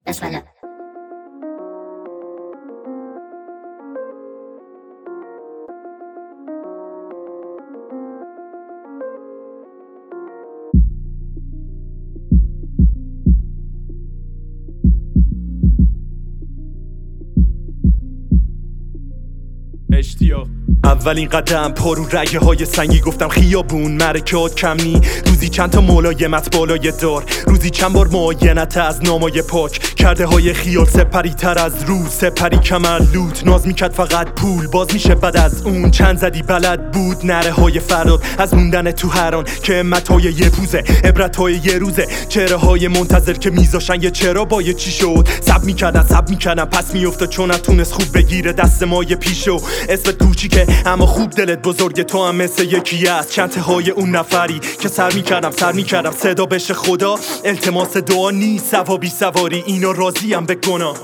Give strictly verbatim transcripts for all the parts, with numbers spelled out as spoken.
بسم الله. اشتیاق اولین قدم پارو رگه های سنگی گفتم خیابون مرکات کم نی. روزی چند تا ملایمت بالای دار، روزی چند بار معاینت از نامای پاک کرده های خیال سپری تر از روز، سپری کمر لوت ناز میکرد فقط پول باز میشه بعد از اون چند زدی بلد بود نره های فراد از موندن تو هران که امت های یه پوزه عبرت های یه روزه چهره های منتظر که میذاشن یه چرا با یه چی شد سب میکردن سب میکردن پس میفته چون نتونست خوب بگیره دست ما یه پیشو اسمت کوچیکه اما خوب دلت بزرگه تو هم مثل یکی از چند های اون نفری که سر میکردم سر میکردم صدا بشه خدا التماس دعا نیست ثوابی سواری اینا راضیم به گناه.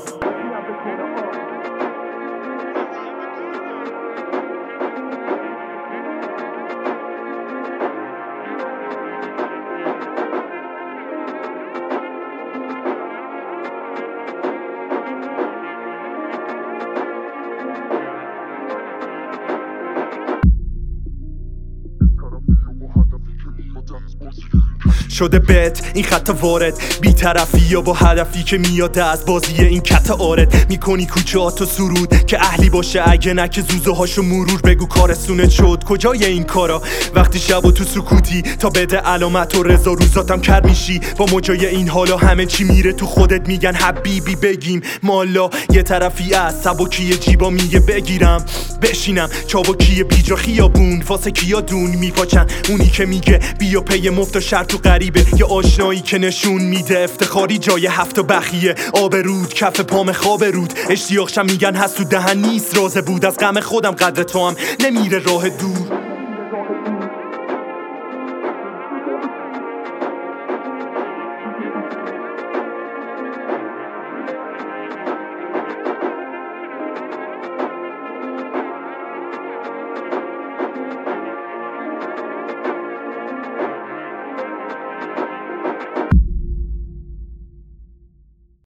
شده بت این خط وارد بی‌طرفی یا با هدفی که میاد از بازی این کت آرد میکنی کوچه‌هاتو سرود که اهلی باشه اگه نه که زوزه هاشو مرور بگو کارستونت شد کجای این کارا وقتی شب و تو سکوتی تا بده علامت و رضا روزاتم کر میشی با مجای این حالا همه چی میره تو خودت میگن حبیبی بگیم مالا یه طرفی از سبکی جیبا میگه بگیرم بشینم چابکی بیجا خیابون واسه کیا دون میپاچن اونی که میگه بیا پی مفت و شرط و غریبه یه آشنایی که نشون میده افتخاری جای هفت و بخیه آب رود کف پام خواب رود اشتیاقشم میگن هست تو دهن نیست رازه بود از غم خودم قدر تو هم نمیره راه دور.